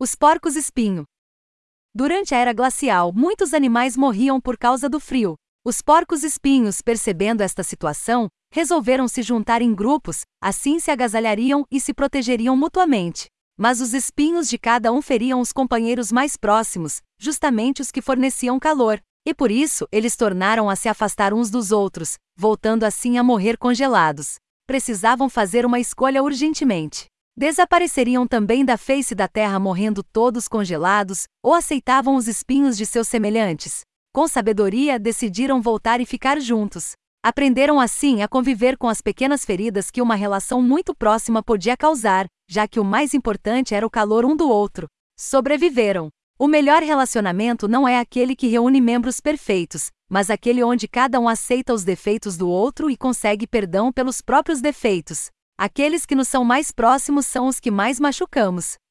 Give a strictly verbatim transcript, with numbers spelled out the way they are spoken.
Os porcos-espinho. Durante a era glacial, muitos animais morriam por causa do frio. Os porcos-espinhos, percebendo esta situação, resolveram se juntar em grupos, assim se agasalhariam e se protegeriam mutuamente. Mas os espinhos de cada um feriam os companheiros mais próximos, justamente os que forneciam calor, e por isso eles tornaram a se afastar uns dos outros, voltando assim a morrer congelados. Precisavam fazer uma escolha urgentemente. Desapareceriam também da face da terra morrendo todos congelados, ou aceitavam os espinhos de seus semelhantes? Com sabedoria decidiram voltar e ficar juntos. Aprenderam assim a conviver com as pequenas feridas que uma relação muito próxima podia causar, já que o mais importante era o calor um do outro. Sobreviveram. O melhor relacionamento não é aquele que reúne membros perfeitos, mas aquele onde cada um aceita os defeitos do outro e consegue perdão pelos próprios defeitos. Aqueles que nos são mais próximos são os que mais machucamos.